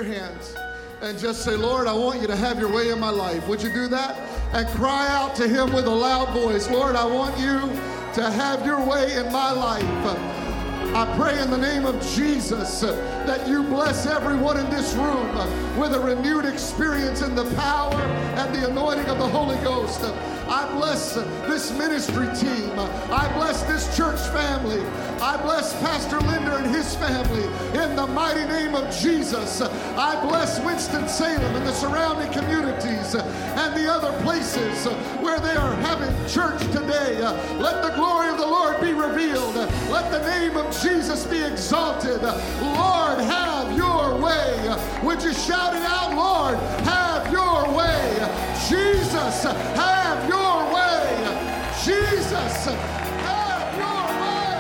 hands and just say, Lord, I want you to have your way in my life. Would you do that? And cry out to him with a loud voice, Lord, I want you to have your way in my life. I pray in the name of Jesus that you bless everyone in this room with a renewed experience in the power and the anointing of the Holy Ghost. I bless this ministry team. I bless this church family. I bless Pastor Linder and his family in the mighty name of Jesus. I bless Winston-Salem and the surrounding communities and the other places where they are having church today. Let the glory of the Lord be revealed. Let the name of Jesus be exalted. Lord, have your way. Would you shout it out, Lord, have your way. Jesus, have your way. Jesus, have your way.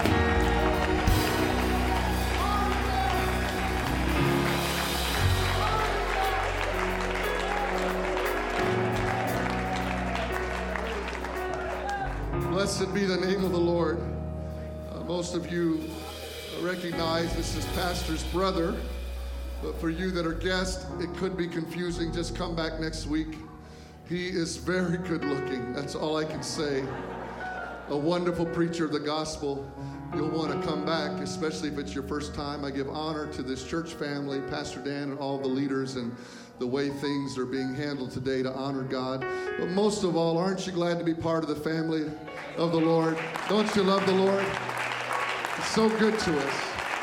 Blessed be the name of the Lord. Most of you recognize this is Pastor's brother, but for you that are guests, it could be confusing. Just come back next week. He is very good looking. That's all I can say. A wonderful preacher of the gospel. You'll want to come back, especially if it's your first time. I give honor to this church family, Pastor Dan and all the leaders, and the way things are being handled today to honor God. But most of all, aren't you glad to be part of the family of the Lord? Don't you love the Lord? He's so good to us.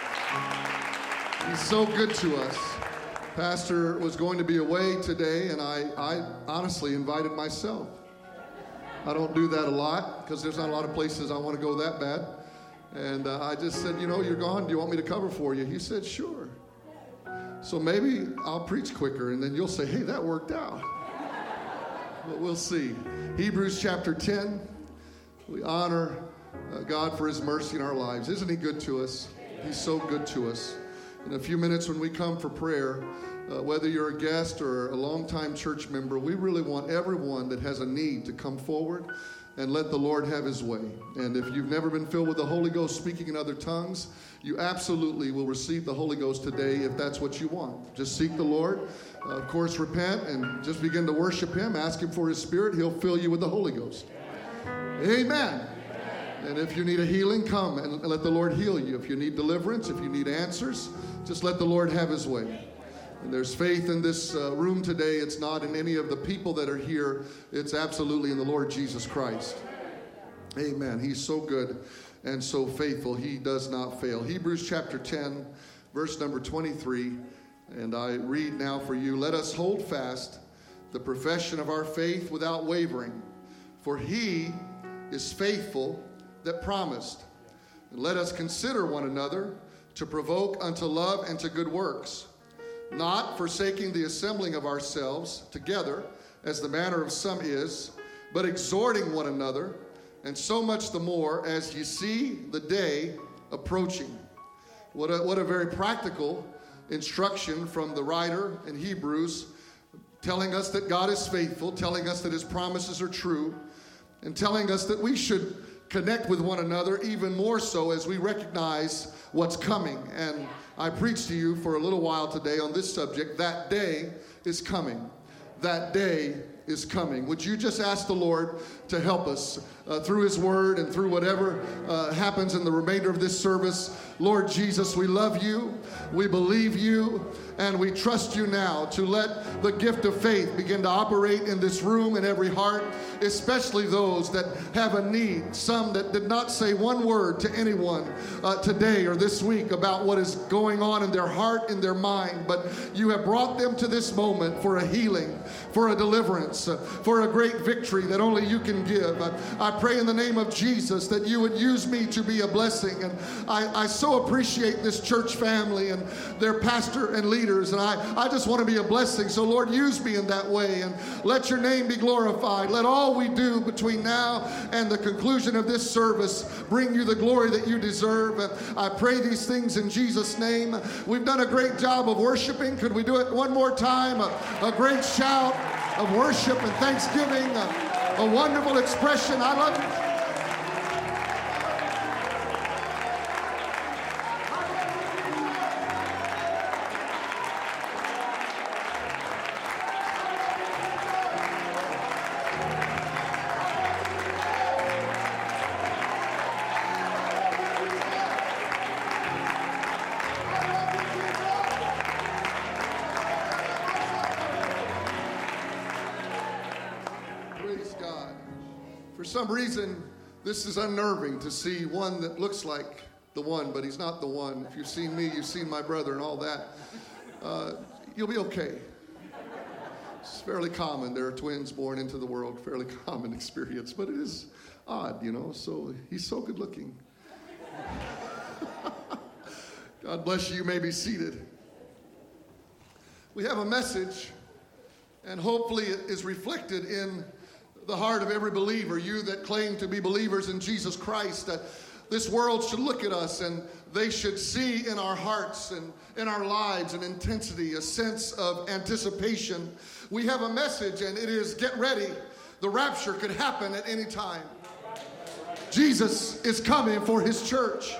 He's so good to us. Pastor was going to be away today, and I honestly invited myself. I don't do that a lot because there's not a lot of places I want to go that bad. And I just said, you know, you're gone. Do you want me to cover for you? He said, sure. So maybe I'll preach quicker, and then you'll say, hey, that worked out. But we'll see. Hebrews chapter 10. We honor God for his mercy in our lives. Isn't he good to us? He's so good to us. In a few minutes when we come for prayer, whether you're a guest or a longtime church member, we really want everyone that has a need to come forward and let the Lord have his way. And if you've never been filled with the Holy Ghost speaking in other tongues, you absolutely will receive the Holy Ghost today if that's what you want. Just seek the Lord. Of course, repent and just begin to worship him. Ask him for his Spirit. He'll fill you with the Holy Ghost. Amen. And if you need a healing, come and let the Lord heal you. If you need deliverance, if you need answers, just let the Lord have his way. And there's faith in this room today. It's not in any of the people that are here. It's absolutely in the Lord Jesus Christ. Amen. He's so good and so faithful. He does not fail. Hebrews chapter 10, verse number 23. And I read now for you. Let us hold fast the profession of our faith without wavering. For he is faithful that promised. And let us consider one another to provoke unto love and to good works, not forsaking the assembling of ourselves together, as the manner of some is, but exhorting one another, and so much the more as ye see the day approaching. What a very practical instruction from the writer in Hebrews, telling us that God is faithful, telling us that his promises are true, and telling us that we should connect with one another even more so as we recognize what's coming. And I preached to you for a little while today on this subject. That day is coming. That day is coming. Would you just ask the Lord to help us through his word and through whatever happens in the remainder of this service. Lord Jesus, we love you, we believe you, and we trust you now to let the gift of faith begin to operate in this room in every heart, especially those that have a need, some that did not say one word to anyone today or this week about what is going on in their heart, in their mind, but you have brought them to this moment for a healing, for a deliverance, for a great victory that only you can give. I pray in the name of Jesus that you would use me to be a blessing, and I so appreciate this church family and their pastor and leaders, and I just want to be a blessing. So Lord, use me in that way, and let your name be glorified. Let all we do between now and the conclusion of this service bring you the glory that you deserve. And I pray these things in Jesus' name. We've done a great job of worshiping. Could we do it one more time? A great shout of worship and thanksgiving, a wonderful expression. I love you. Praise God. For some reason, this is unnerving to see one that looks like the one, but he's not the one. If you've seen me, you've seen my brother and all that. You'll be okay. It's fairly common. There are twins born into the world, fairly common experience, but it is odd, you know. So he's so good looking. God bless you. You may be seated. We have a message, and hopefully it is reflected in the heart of every believer, you that claim to be believers in Jesus Christ, that this world should look at us and they should see in our hearts and in our lives an intensity, a sense of anticipation. We have a message, and it is, get ready. The rapture could happen at any time. Jesus is coming for his church.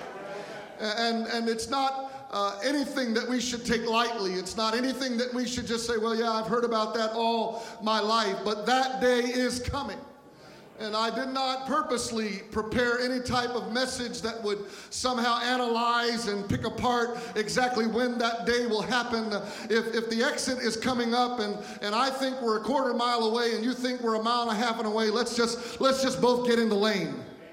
And it's not anything that we should take lightly. It's not anything that we should just say, well, yeah, I've heard about that all my life. But that day is coming. And I did not purposely prepare any type of message that would somehow analyze and pick apart exactly when that day will happen. If the exit is coming up and I think we're a quarter mile away and you think we're a mile and a half away, let's just both get in the lane.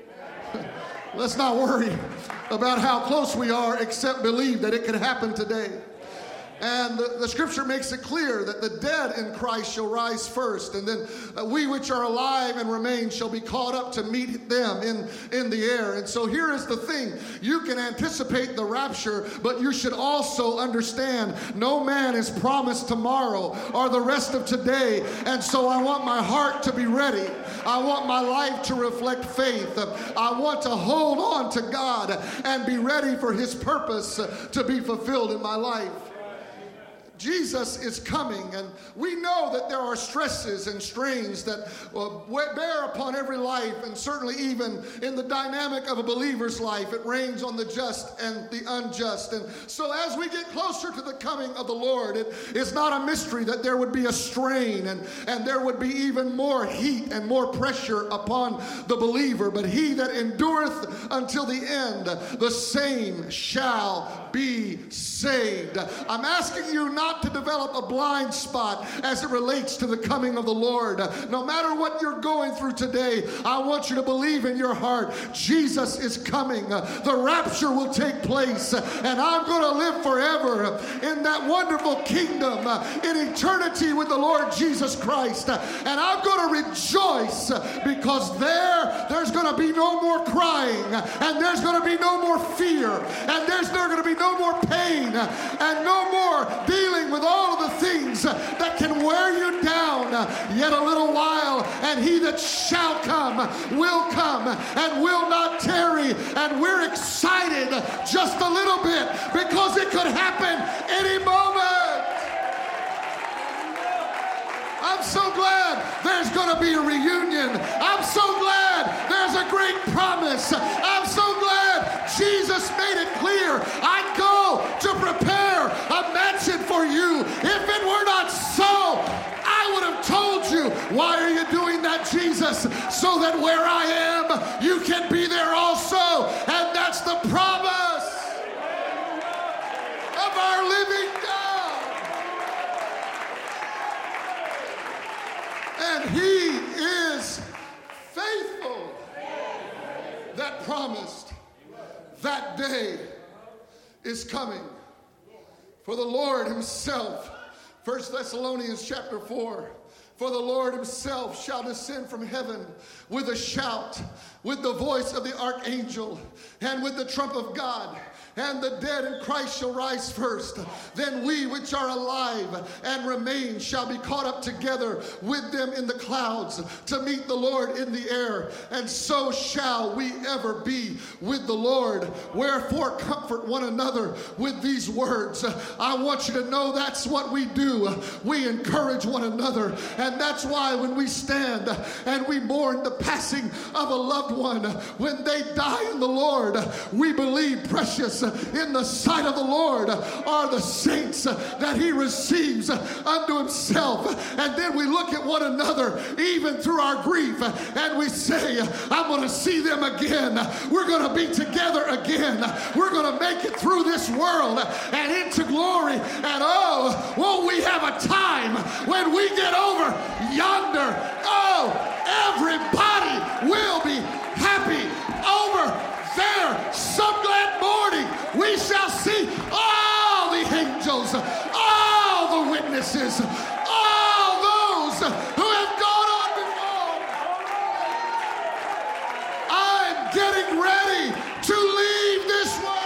Let's not worry about how close we are, except believe that it could happen today. And the scripture makes it clear that the dead in Christ shall rise first, and then we which are alive and remain shall be caught up to meet them in the air. And so here is the thing. You can anticipate the rapture, but you should also understand no man is promised tomorrow or the rest of today. And so I want my heart to be ready. I want my life to reflect faith. I want to hold on to God and be ready for his purpose to be fulfilled in my life. Jesus is coming, and we know that there are stresses and strains that bear upon every life, and certainly even in the dynamic of a believer's life, it rains on the just and the unjust. And so as we get closer to the coming of the Lord, it is not a mystery that there would be a strain, and there would be even more heat and more pressure upon the believer. But he that endureth until the end, the same shall be saved. I'm asking you not to develop a blind spot as it relates to the coming of the Lord. No matter what you're going through today, I want you to believe in your heart, Jesus is coming. The rapture will take place, and I'm going to live forever in that wonderful kingdom in eternity with the Lord Jesus Christ. And I'm going to rejoice because there's going to be no more crying, and there's going to be no more fear, and there's going to be no more pain, and no more dealing with all of the things that can wear you down. Yet a little while, and he that shall come and will not tarry. And we're excited just a little bit because it could happen any moment. I'm so glad there's going to be a reunion. I'm so glad there's a great promise. I'm so glad Jesus made it clear, I go to prepare a mansion for you. If it were not so, I would have told you. Why are you doing that, Jesus? So that where I am, you can be there also. And that's the promise of our living God. And he is faithful that promised that day is coming. For the Lord himself, 1 Thessalonians chapter 4, for the Lord himself shall descend from heaven with a shout, with the voice of the archangel, and with the trump of God. And the dead in Christ shall rise first. Then we which are alive and remain shall be caught up together with them in the clouds to meet the Lord in the air. And so shall we ever be with the Lord. Wherefore comfort one another with these words. I want you to know that's what we do. We encourage one another. And that's why when we stand and we mourn the passing of a loved one, when they die in the Lord, we believe precious in the sight of the Lord are the saints that he receives unto himself. And then we look at one another even through our grief and we say, I'm going to see them again. We're going to be together again. We're going to make it through this world and into glory. And oh, won't we have a time when we get over yonder? Oh, experiences. All those who have gone on before. I'm getting ready to leave this world.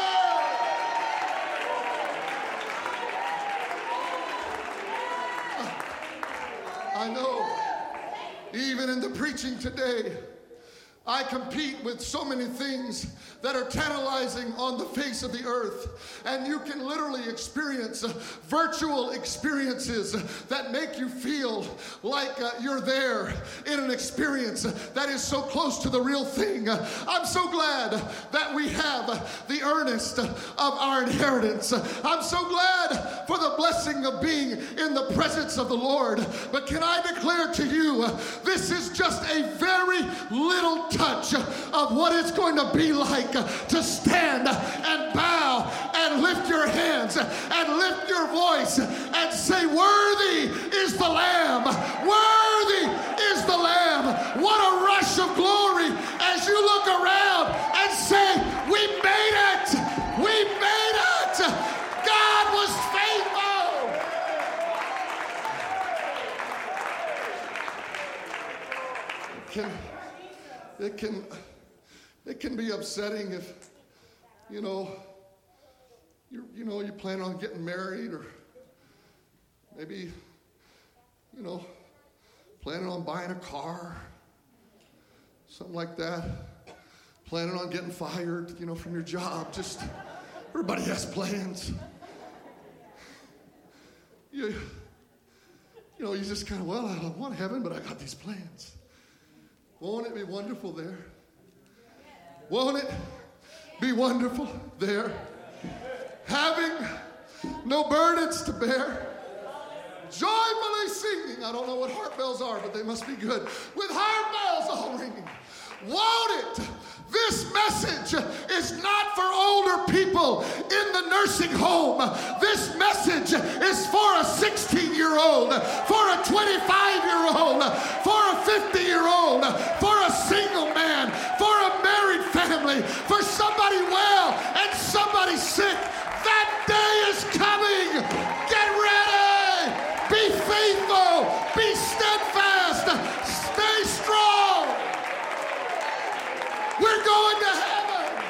I know, even in the preaching today, I compete with so many things that are tantalizing on the face of the earth. And you can literally experience virtual experiences that make you feel like you're there in an experience that is so close to the real thing. I'm so glad that we have the earnest of our inheritance. I'm so glad for the blessing of being in the presence of the Lord. But can I declare to you, this is just a very little touch of what it's going to be like to stand and bow and lift your hands and lift your voice and say, worthy is the Lamb, worthy is the Lamb. What a rush of glory as you look around and say, we made it, we made it. God was faithful. It can be upsetting if, you plan on getting married, or maybe, planning on buying a car, something like that, planning on getting fired, from your job. Just, everybody has plans. You just kind of, I want heaven, but I got these plans. Won't it be wonderful there? Won't it be wonderful there? Having no burdens to bear, joyfully singing. I don't know what heart bells are, but they must be good. With heart bells all ringing. Won't it? This message is not for older people in the nursing home. This message is for a 16-year-old, for a 25-year-old, for a 50-year-old, for a single man, for a married family, for somebody well and somebody sick. That day is coming. Get ready. Be faithful. Be steadfast. Stay strong. We're going to heaven.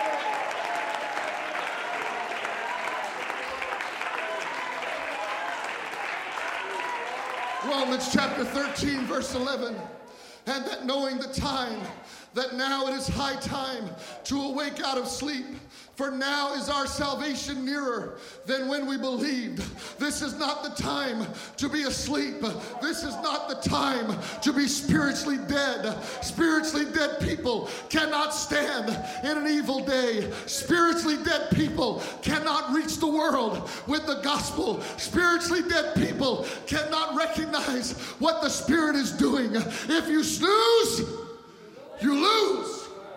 Romans chapter 13, verse 11. And that knowing the time, that now it is high time to awake out of sleep. For now is our salvation nearer than when we believed. This is not the time to be asleep. This is not the time to be spiritually dead. Spiritually dead people cannot stand in an evil day. Spiritually dead people cannot reach the world with the gospel. Spiritually dead people cannot recognize what the Spirit is doing. If you snooze, you lose.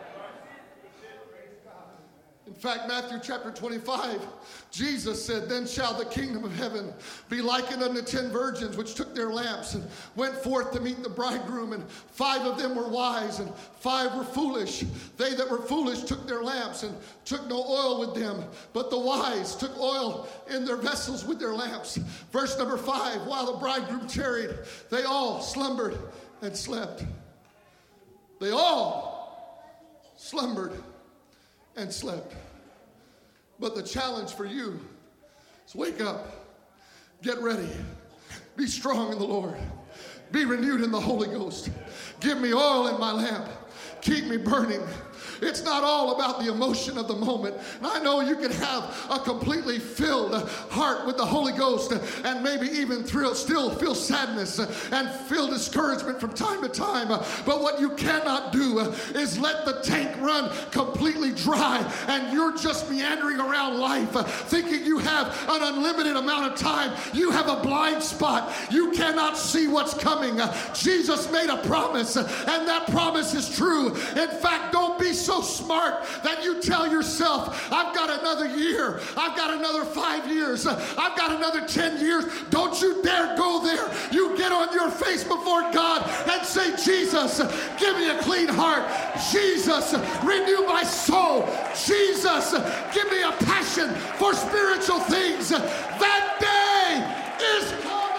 In fact, Matthew chapter 25, Jesus said, then shall the kingdom of heaven be likened unto 10 virgins which took their lamps and went forth to meet the bridegroom. And 5 of them were wise and 5 were foolish. They that were foolish took their lamps and took no oil with them. But the wise took oil in their vessels with their lamps. Verse number 5, while the bridegroom tarried, they all slumbered and slept. They all slumbered and slept. But the challenge for you is wake up, get ready, be strong in the Lord, be renewed in the Holy Ghost. Give me oil in my lamp, keep me burning. It's not all about the emotion of the moment. And I know you can have a completely filled heart with the Holy Ghost and maybe even still feel sadness and feel discouragement from time to time. But what you cannot do is let the tank run completely dry and you're just meandering around life thinking you have an unlimited amount of time. You have a blind spot. You cannot see what's coming. Jesus made a promise, and that promise is true. In fact, don't be so smart that you tell yourself, I've got another year, I've got another 5 years, I've got another 10 years. Don't you dare go there. You get on your face before God and say, Jesus, give me a clean heart. Jesus, renew my soul. Jesus, give me a passion for spiritual things. That day is coming.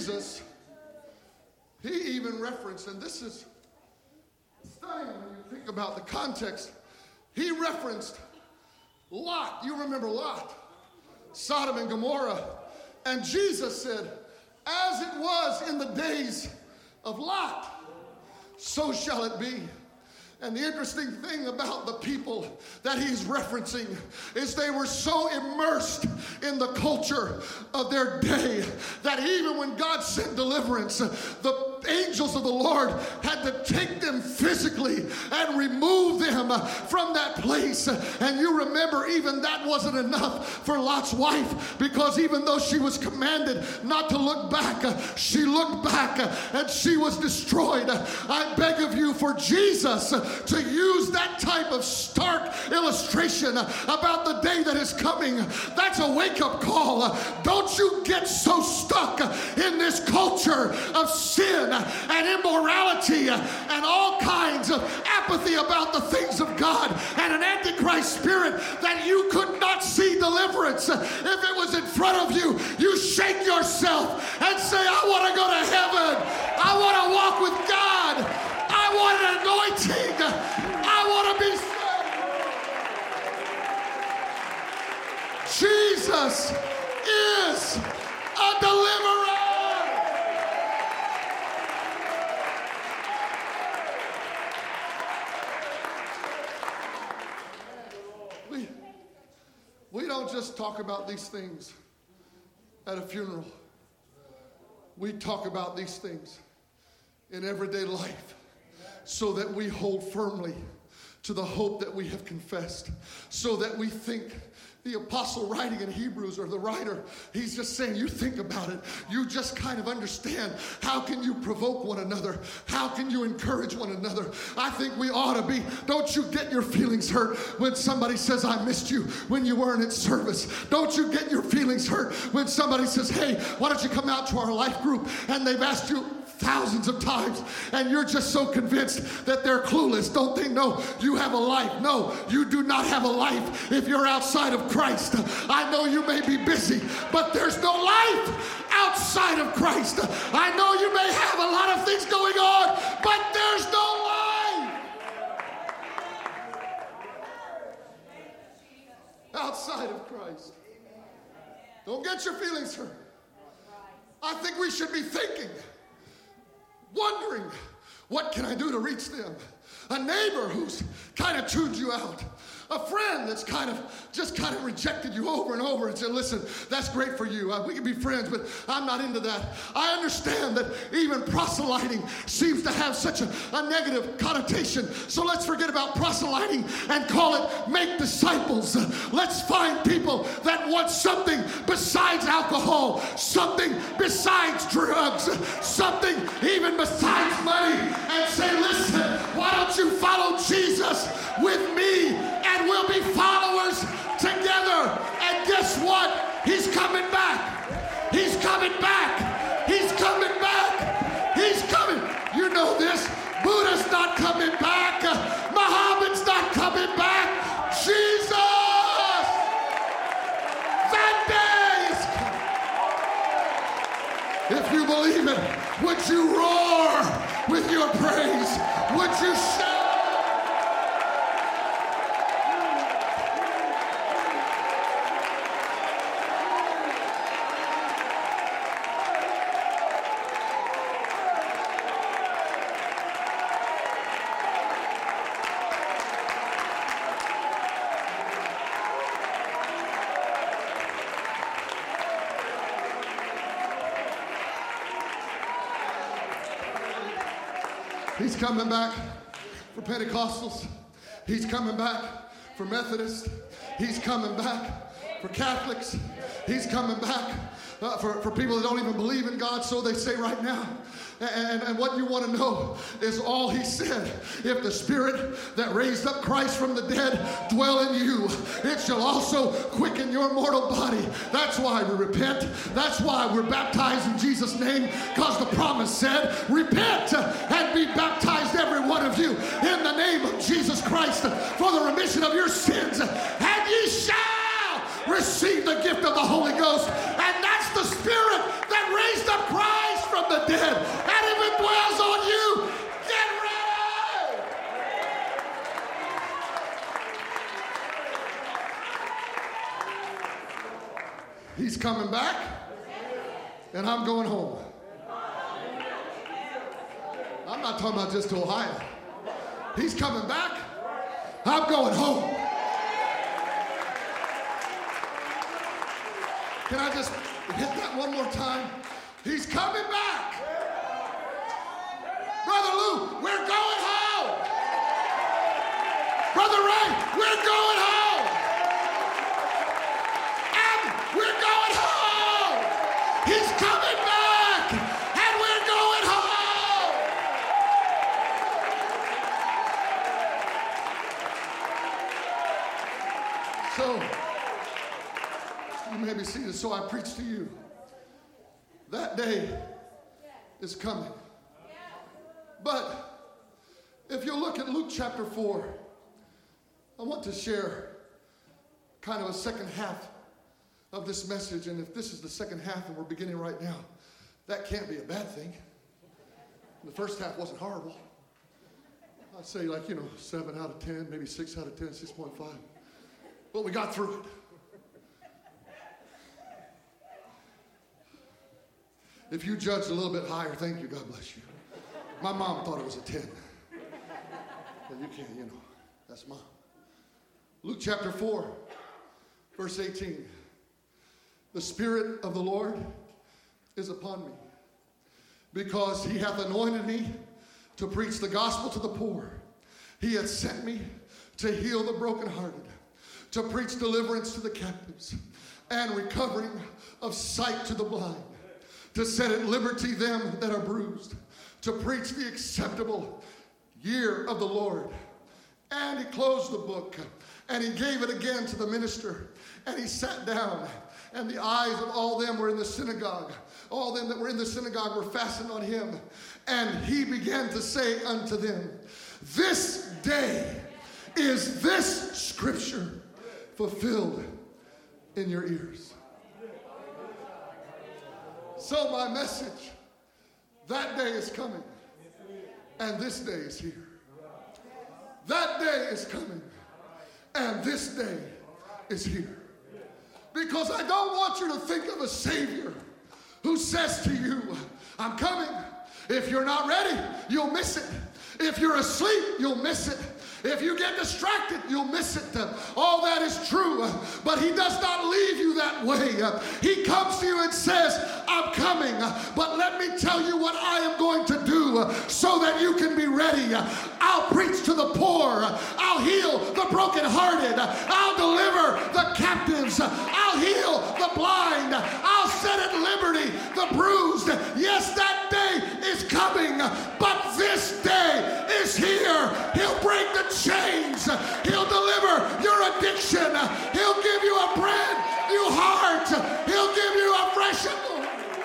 Jesus, he even referenced, and this is stunning when you think about the context, he referenced Lot. You remember Lot, Sodom and Gomorrah. And Jesus said, as it was in the days of Lot, so shall it be. And the interesting thing about the people that he's referencing is they were so immersed in the culture of their day that even when God sent deliverance, the angels of the Lord had to take them physically and remove them from that place. And you remember, even that wasn't enough for Lot's wife, because even though she was commanded not to look back, she looked back and she was destroyed. I beg of you, for Jesus to use that type of stark illustration about the day that is coming, that's a wake-up call. Don't you get so stuck in this culture of sin and immorality and all kinds of apathy about the things of God and an antichrist spirit that you could not see deliverance. If it was in front of you, you shake yourself and say, I want to go to heaven. I want to walk with God. I want an anointing. I want to be saved. Jesus is a deliverer. We don't just talk about these things at a funeral. We talk about these things in everyday life, so that we hold firmly to the hope that we have confessed, so that we think. The apostle writing in Hebrews, or the writer, he's just saying, you think about it. You just kind of understand, how can you provoke one another? How can you encourage one another? I think we ought to be. Don't you get your feelings hurt when somebody says, I missed you when you weren't at service. Don't you get your feelings hurt when somebody says, hey, why don't you come out to our life group? And they've asked you thousands of times, and you're just so convinced that they're clueless. Don't they know you have a life? No, you do not have a life if you're outside of Christ. I know you may be busy, but there's no life outside of Christ. I know you may have a lot of things going on, but there's no life outside of Christ. Don't get your feelings hurt. I think we should be thinking, wondering, what can I do to reach them? A neighbor who's kind of chewed you out. A friend that's kind of rejected you over and over and said, listen, that's great for you. We can be friends, but I'm not into that. I understand that even proselyting seems to have such a negative connotation. So let's forget about proselyting and call it make disciples. Let's find people that want something besides alcohol, something besides drugs, something even besides money, and say, listen, why don't you follow Jesus with me? And we'll be followers together. And guess what? He's coming back. He's coming back. He's coming back. He's coming. You know this. Buddha's not coming back. Muhammad's not coming back. Jesus! That day is coming. If you believe it, would you roar with your praise? Would you shout? He's coming back for Pentecostals. He's coming back for Methodists. He's coming back for Catholics. He's coming back for people that don't even believe in God, so they say right now. And what you want to know is all he said. If the Spirit that raised up Christ from the dead dwell in you, it shall also quicken your mortal body. That's why we repent. That's why we're baptized in Jesus' name, because the promise said, repent and be baptized, every one of you, in the name of Jesus Christ for the remission of your sins. And ye shall receive the gift of the Holy Ghost. And that's the Spirit that raised up Christ coming back, and I'm going home. I'm not talking about just to Ohio. He's coming back, I'm going home. Can I just hit that one more time? He's coming back. Brother Lou, we're going home. Brother Ray, we're going home. And we're going home. He's coming back, and we're going home. So, you may be seated, so I preach to you. That day is coming. But if you look at Luke chapter 4, I want to share kind of a second half of this message. And if this is the second half and we're beginning right now, that can't be a bad thing. The first half wasn't horrible. I'd say 7 out of 10, maybe 6 out of 10, 6.5. But we got through it. If you judged a little bit higher, thank you, God bless you. My mom thought it was a 10. But you can't, that's mom. Luke chapter 4, verse 18. The Spirit of the Lord is upon me, because he hath anointed me to preach the gospel to the poor. He hath sent me to heal the brokenhearted, to preach deliverance to the captives, and recovering of sight to the blind, to set at liberty them that are bruised, to preach the acceptable year of the Lord. And he closed the book, and he gave it again to the minister, and he sat down, and the eyes of all them were in the synagogue. All them that were in the synagogue were fastened on him, and he began to say unto them, this day is this scripture fulfilled in your ears. So my message, that day is coming, and this day is here. That day is coming, and this day is here. Because I don't want you to think of a Savior who says to you, I'm coming. If you're not ready, you'll miss it. If you're asleep, you'll miss it. If you get distracted, you'll miss it. All that is true, but he does not leave you that way. He comes to you and says, I'm coming, but let me tell you what I am going to do so that you can be ready. I'll preach to the poor. I'll heal the brokenhearted. I'll deliver the captives. I'll heal the blind. I'll set at liberty the bruised. Yes, that day is coming, but this day is here. He'll break the chains. He'll deliver your addiction. He'll give you a brand new heart. He'll give you a fresh anointing.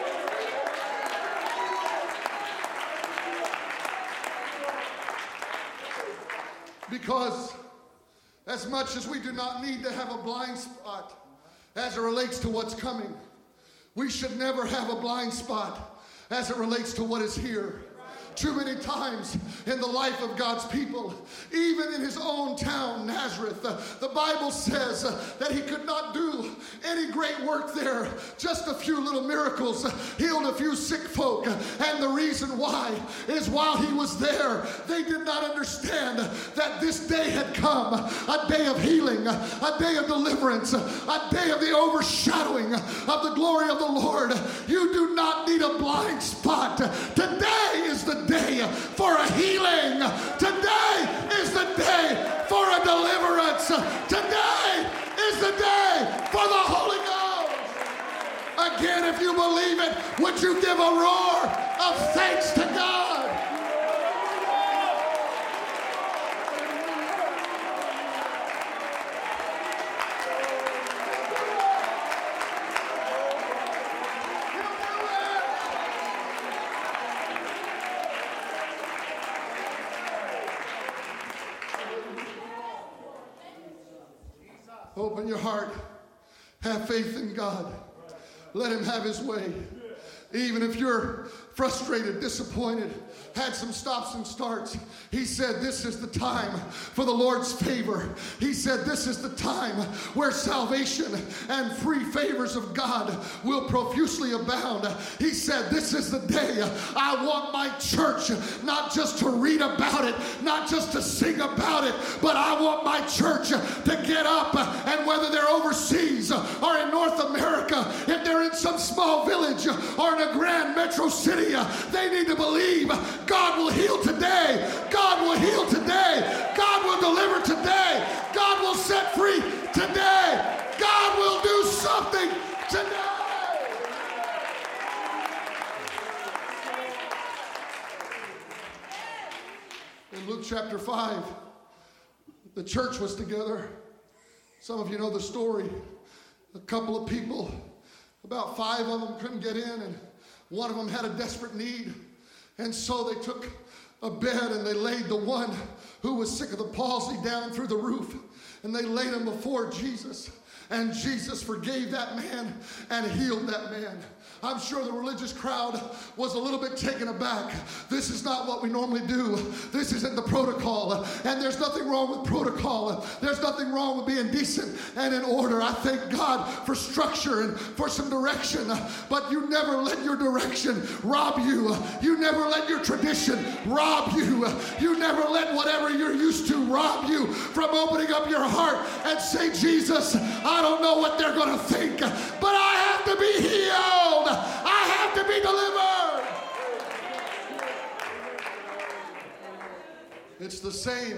Because as much as we do not need to have a blind spot as it relates to what's coming, we should never have a blind spot as it relates to what is here. Too many times in the life of God's people, even in his own town, Nazareth, the Bible says that he could not do any great work there. Just a few little miracles, healed a few sick folk. And the reason why is while he was there, they did not understand that this day had come, a day of healing, a day of deliverance, a day of the overshadowing of the glory of the Lord. You do not need a blind spot. Today is the day for a healing. Today is the day for a deliverance. Today is the day for the Holy Ghost. Again, if you believe it, would you give a roar of thanks to God? Open your heart. Have faith in God. Let him have his way. Even if you're frustrated, disappointed, had some stops and starts, he said this is the time for the Lord's favor. He said this is the time where salvation and free favors of God will profusely abound. He said this is the day I want my church not just to read about it, not just to sing about it, but I want my church to get up, and whether they're overseas or in North America, if they're in some small village or in a grand metro city, they need to believe God will heal today. God will heal today. God will deliver today. God will set free today. God will do something today. In Luke chapter 5, the church was together. Some of you know the story. A couple of people, about 5 of them couldn't get in, and one of them had a desperate need. And so they took a bed and they laid the one who was sick of the palsy down through the roof. And they laid him before Jesus. And Jesus forgave that man and healed that man. I'm sure the religious crowd was a little bit taken aback. This is not what we normally do. This isn't the protocol. And there's nothing wrong with protocol. There's nothing wrong with being decent and in order. I thank God for structure and for some direction. But you never let your direction rob you. You never let your tradition rob you. You never let whatever you're used to rob you from opening up your heart and say, Jesus, I don't know what they're going to think, but I have to be healed. I have to be delivered. It's the same.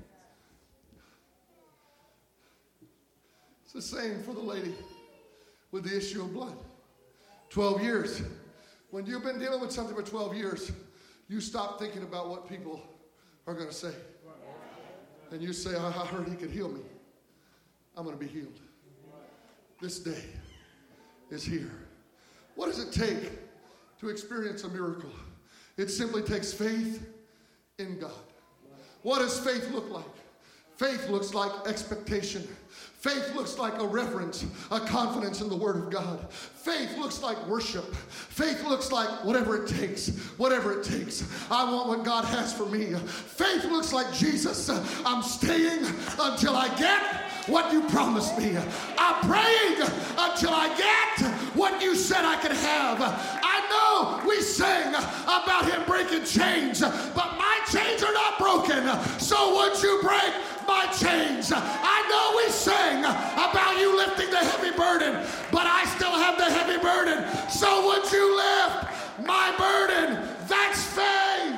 It's the same for the lady with the issue of blood. 12 years. When you've been dealing with something for 12 years, you stop thinking about what people are going to say. And you say, I heard he could heal me. I'm going to be healed. This day is here. What does it take to experience a miracle? It simply takes faith in God. What does faith look like? Faith looks like expectation. Faith looks like a reverence, a confidence in the Word of God. Faith looks like worship. Faith looks like whatever it takes, whatever it takes. I want what God has for me. Faith looks like, Jesus, I'm staying until I get what you promised me. I'm praying until I get what you said I could have. I know we sang about him breaking chains, but my chains are not broken. So would you break my chains? I know we sang about you lifting the heavy burden, but I still have the heavy burden. So would you lift my burden? That's faith.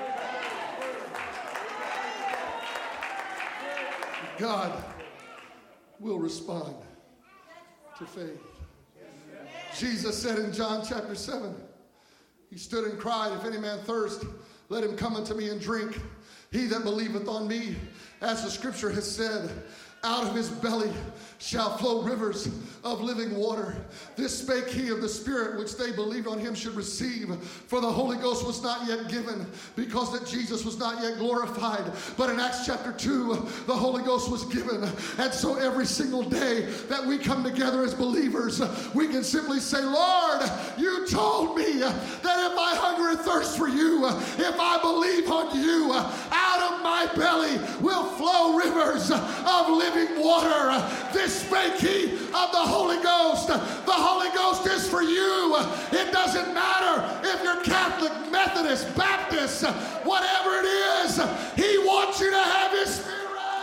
God will respond to faith. Jesus said in John chapter 7, he stood and cried, if any man thirst, let him come unto me and drink. He that believeth on me, as the scripture has said, out of his belly shall flow rivers of living water. This spake he of the Spirit which they believed on him should receive. For the Holy Ghost was not yet given, because that Jesus was not yet glorified. But in Acts chapter 2, the Holy Ghost was given. And so every single day that we come together as believers, we can simply say, Lord, you told me that if I hunger and thirst for you, if I believe on you, out of my belly will flow rivers of living water. This spake he of the Holy Ghost. The Holy Ghost is for you. It doesn't matter if you're Catholic, Methodist, Baptist, whatever it is. He wants you to have his Spirit.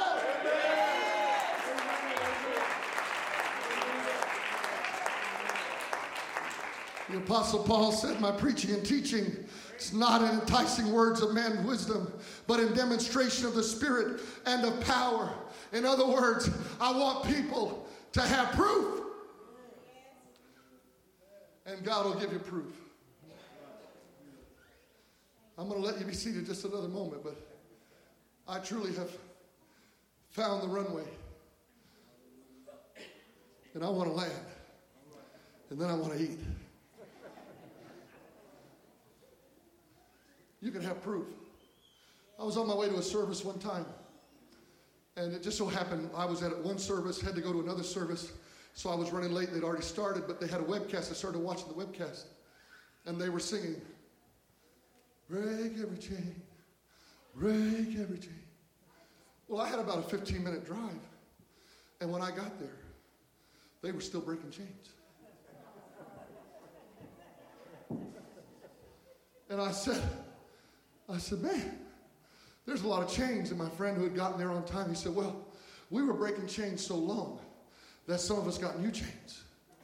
The Apostle Paul said, my preaching and teaching, it's not in enticing words of man's wisdom, but in demonstration of the Spirit and of power. In other words, I want people to have proof. And God will give you proof. I'm going to let you be seated just another moment, but I truly have found the runway. And I want to land. And then I want to eat. You can have proof. I was on my way to a service one time. And it just so happened I was at one service, had to go to another service. So I was running late. They'd already started, but they had a webcast. I started watching the webcast. And they were singing, break every chain, break every chain. Well, I had about a 15-minute drive. And when I got there, they were still breaking chains. And I said, man, there's a lot of chains. And my friend who had gotten there on time, he said, well, we were breaking chains so long that some of us got new chains.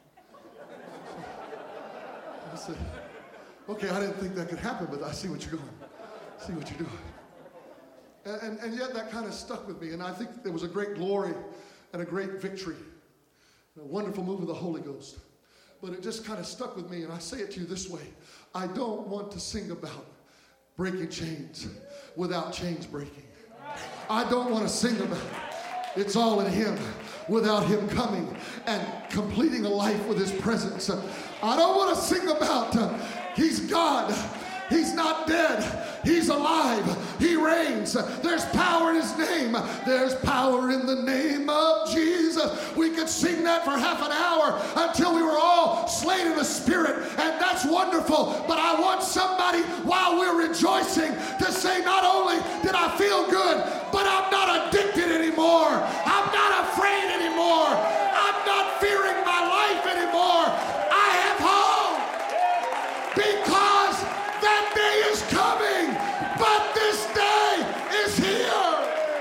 I said, okay, I didn't think that could happen, but I see what you're going. See what you're doing. And yet that kind of stuck with me. And I think there was a great glory and a great victory. A wonderful move of the Holy Ghost. But it just kind of stuck with me. And I say it to you this way. I don't want to sing about breaking chains without chains breaking. I don't want to sing about it's all in Him without Him coming and completing a life with His presence. I don't want to sing about He's God. He's not dead. He's alive. He reigns. There's power in His name. There's power in the name of Jesus. We could sing that for half an hour until we were all slain in the Spirit, and that's wonderful. But I want somebody, while we're rejoicing, to say, not only did I feel good, but I'm not addicted anymore. I'm not afraid anymore. I'm not fearing my life anymore. I have hope because that day is coming, but this day is here.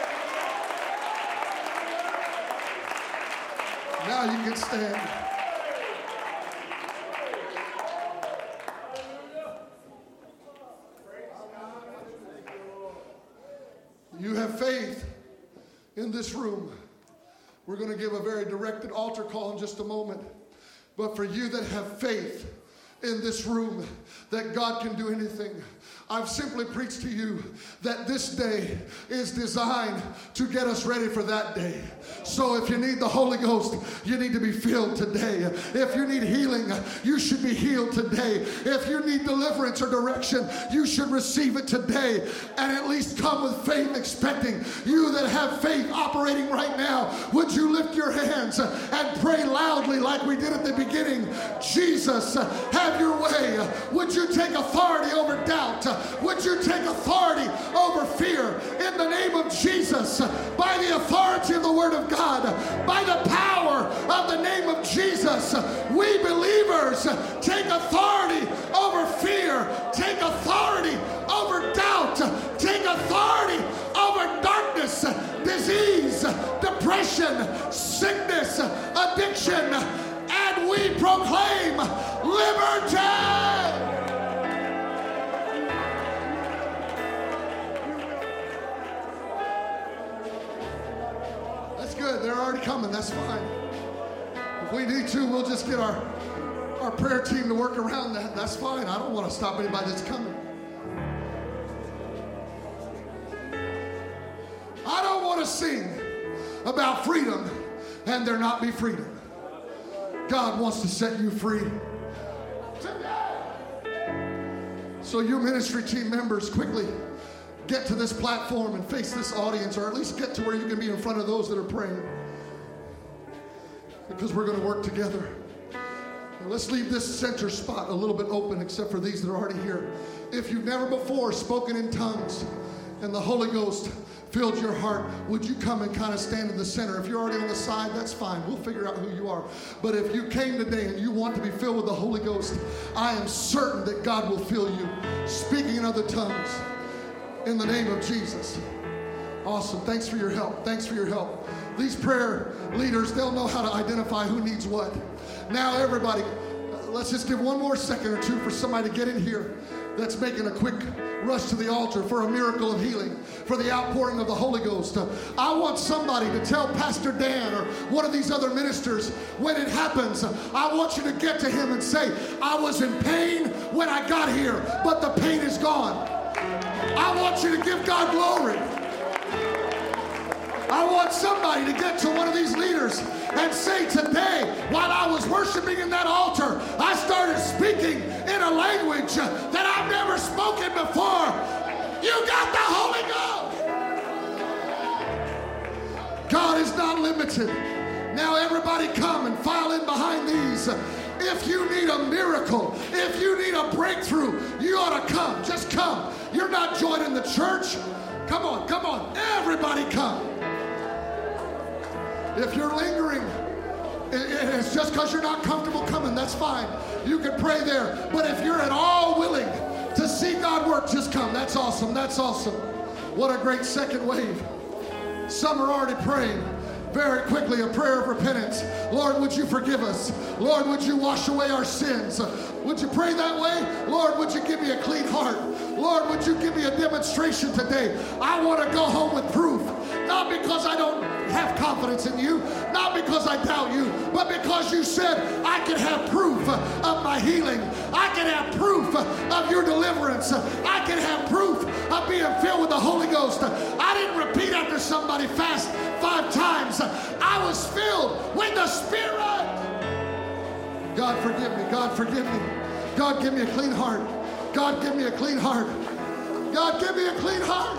Now you can stand. You have faith in this room. We're going to give a very directed altar call in just a moment. But for you that have faith in this room that God can do anything, I've simply preached to you that this day is designed to get us ready for that day. So if you need the Holy Ghost, you need to be filled today. If you need healing, you should be healed today. If you need deliverance or direction, you should receive it today, and at least come with faith expecting. You that have faith operating right now, would you lift your hands and pray loudly like we did at the beginning? Jesus, have your way. Would you take authority over doubt? Would you take authority over fear in the name of Jesus? By the authority of the Word of God, by the power of the name of Jesus, we believers take authority over fear, take authority over doubt, take authority over darkness, disease, depression, sickness, addiction, and we proclaim liberty. Good. They're already coming. That's fine. If we need to, we'll just get our prayer team to work around that. That's fine. I don't want to stop anybody that's coming. I don't want to sing about freedom and there not be freedom. God wants to set you free today. So you ministry team members, quickly get to this platform and face this audience, or at least get to where you can be in front of those that are praying, because we're going to work together. And let's leave this center spot a little bit open, except for these that are already here. If you've never before spoken in tongues and the Holy Ghost filled your heart, would you come and kind of stand in the center? If you're already on the side, that's fine. We'll figure out who you are. But if you came today and you want to be filled with the Holy Ghost, I am certain that God will fill you speaking in other tongues. In the name of Jesus. Awesome. Thanks for your help. Thanks for your help. These prayer leaders, they'll know how to identify who needs what. Now, everybody, let's just give one more second or two for somebody to get in here that's making a quick rush to the altar for a miracle of healing, for the outpouring of the Holy Ghost. I want somebody to tell Pastor Dan or one of these other ministers, when it happens, I want you to get to him and say, I was in pain when I got here, but the pain is gone. I want you to give God glory. I want somebody to get to one of these leaders and say, today, while I was worshiping in that altar, I started speaking in a language that I've never spoken before. You got the Holy Ghost. God is not limited. Now everybody come and file in behind these. If you need a miracle, if you need a a breakthrough, you ought to come. Just come. You're not joining the church. Come on, come on. Everybody come. If you're lingering, it's just because you're not comfortable coming. That's fine. You can pray there. But if you're at all willing to see God work, just come. That's awesome. That's awesome. What a great second wave. Some are already praying. Very quickly, a prayer of repentance. Lord, would you forgive us? Lord, would you wash away our sins? Would you pray that way? Lord, would you give me a clean heart? Lord, would you give me a demonstration today? I want to go home with proof. Not because I don't have confidence in you, not because I doubt you, but because you said I can have proof of my healing. I can have proof of your deliverance. I can have proof of being filled with the Holy Ghost. I didn't repeat after somebody fast 5 times. I was filled with the Spirit. God forgive me. God forgive me. God give me a clean heart. God give me a clean heart. God give me a clean heart.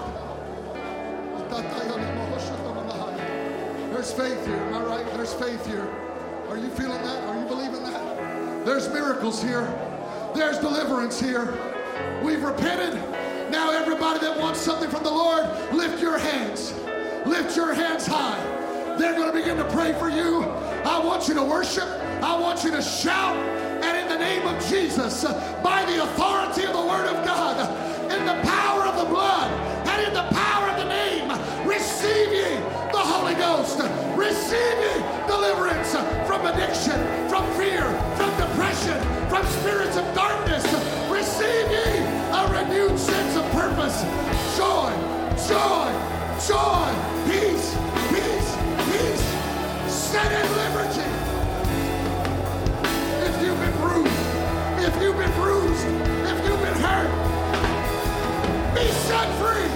There's faith here. Am I right? There's faith here. Are you feeling that? Are you believing that? There's miracles here. There's deliverance here. We've repented. Now everybody that wants something from the Lord, lift your hands. Lift your hands high. They're going to begin to pray for you. I want you to worship. I want you to shout. And in the name of Jesus, by the authority of the Word of God, in the power of the blood, and in the power of the name, receive ye the Holy Ghost. Receive ye deliverance from addiction, from fear, from depression, from spirits of darkness. Receive ye a renewed sense of purpose. Joy, joy, joy, peace, peace, peace. Set at liberty. If you've been bruised, if you've been bruised, if you've been hurt, be set free.